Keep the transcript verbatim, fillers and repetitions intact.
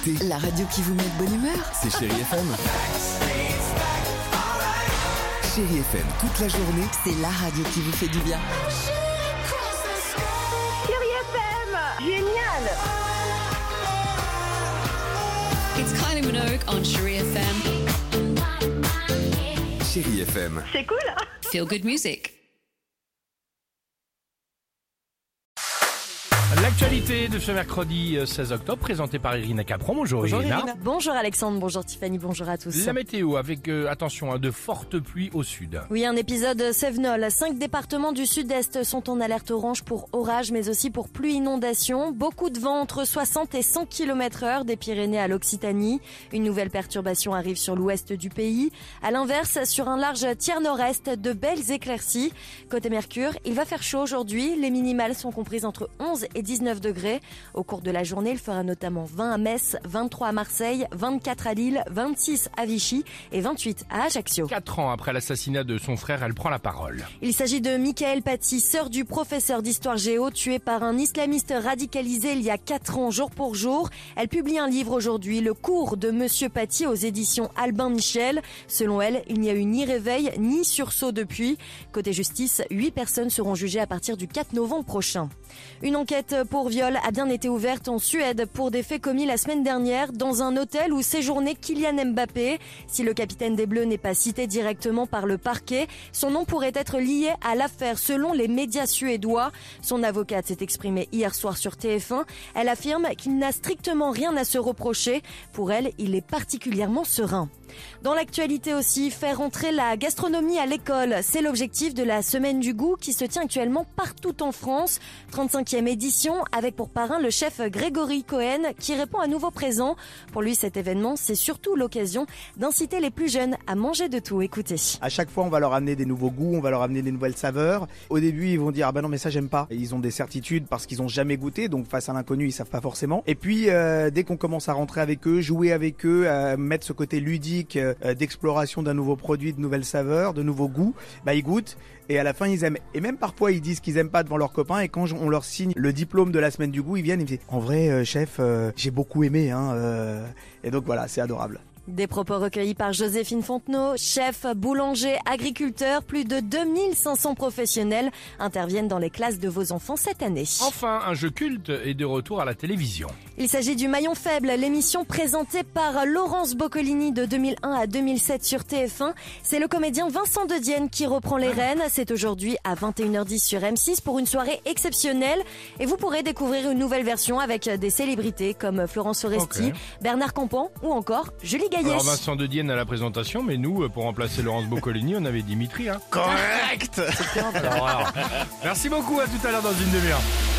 écoutez La radio qui vous met de bonne humeur. C'est Chérie F M. Chérie F M, toute la journée. C'est la radio qui vous fait du bien. Chérie F M, génial. It's Kylie Minogue on Chérie F M. Chérie F M. C'est cool. Feel good music. L'actualité de ce mercredi seize octobre, présentée par Irina Capron. Bonjour, Bonjour Irina. Irina. Bonjour Alexandre, bonjour Tiffany, bonjour à tous. La météo avec, euh, attention, hein, de fortes pluies au sud. Oui, un épisode Cévenol. Cinq départements du sud-est sont en alerte orange pour orage, mais aussi pour pluie inondation. Beaucoup de vent entre soixante et cent kilomètres heure des Pyrénées à l'Occitanie. Une nouvelle perturbation arrive sur l'ouest du pays. À l'inverse, sur un large tiers nord-est, de belles éclaircies. Côté Mercure, il va faire chaud aujourd'hui. Les minimales sont comprises entre onze et dix-neuf degrés. Au cours de la journée, il fera notamment vingt à Metz, vingt-trois à Marseille, vingt-quatre à Lille, vingt-six à Vichy et vingt-huit à Ajaccio. Quatre ans après l'assassinat de son frère, elle prend la parole. Il s'agit de Michael Paty, sœur du professeur d'histoire géo, tué par un islamiste radicalisé il y a quatre ans, jour pour jour. Elle publie un livre aujourd'hui, Le cours de Monsieur Paty, aux éditions Albin Michel. Selon elle, il n'y a eu ni réveil ni sursaut depuis. Côté justice, huit personnes seront jugées à partir du quatre novembre prochain. Une enquête pour viol a bien été ouverte en Suède pour des faits commis la semaine dernière dans un hôtel où séjournait Kylian Mbappé. Si le capitaine des Bleus n'est pas cité directement par le parquet, son nom pourrait être lié à l'affaire selon les médias suédois. Son avocate s'est exprimée hier soir sur T F un. Elle affirme qu'il n'a strictement rien à se reprocher. Pour elle, il est particulièrement serein. Dans l'actualité aussi, faire entrer la gastronomie à l'école. C'est l'objectif de la Semaine du goût qui se tient actuellement partout en France. trente-cinquième édition avec pour parrain le chef Grégory Cohen qui répond à nouveau présent. Pour lui, cet événement, c'est surtout l'occasion d'inciter les plus jeunes à manger de tout. Écoutez. À chaque fois, on va leur amener des nouveaux goûts, on va leur amener des nouvelles saveurs. Au début, ils vont dire « Ah bah non, mais ça, j'aime pas ». Ils ont des certitudes parce qu'ils ont jamais goûté, donc face à l'inconnu, ils savent pas forcément. Et puis, euh, dès qu'on commence à rentrer avec eux, jouer avec eux, euh, mettre ce côté ludique euh, d'exploration d'un nouveau produit, de nouvelles saveurs, de nouveaux goûts, bah ils goûtent. Et à la fin, ils aiment. Et même parfois, ils disent qu'ils aiment pas devant leurs copains. Et quand on leur signe le diplôme de la semaine du goût, ils viennent et me disent « En vrai, euh, chef, euh, j'ai beaucoup aimé. Hein, euh... » Et donc voilà, c'est adorable. Des propos recueillis par Joséphine Fontenot, chef, boulanger, agriculteur. Plus de deux mille cinq cents professionnels interviennent dans les classes de vos enfants cette année. Enfin, un jeu culte est de retour à la télévision. Il s'agit du Maillon Faible, l'émission présentée par Laurence Boccolini de deux mille un à deux mille sept sur T F un. C'est le comédien Vincent De Dienne qui reprend les rênes. C'est aujourd'hui à vingt et une heures dix sur M six pour une soirée exceptionnelle. Et vous pourrez découvrir une nouvelle version avec des célébrités comme Florence Foresti, Okay. Bernard Campan ou encore Julie Gaillet. Alors Vincent De Dienne à la présentation, mais nous, pour remplacer Laurence Boccolini, on avait Dimitri. Hein. Correct. Alors, alors. Merci beaucoup, à tout à l'heure dans une demi-heure.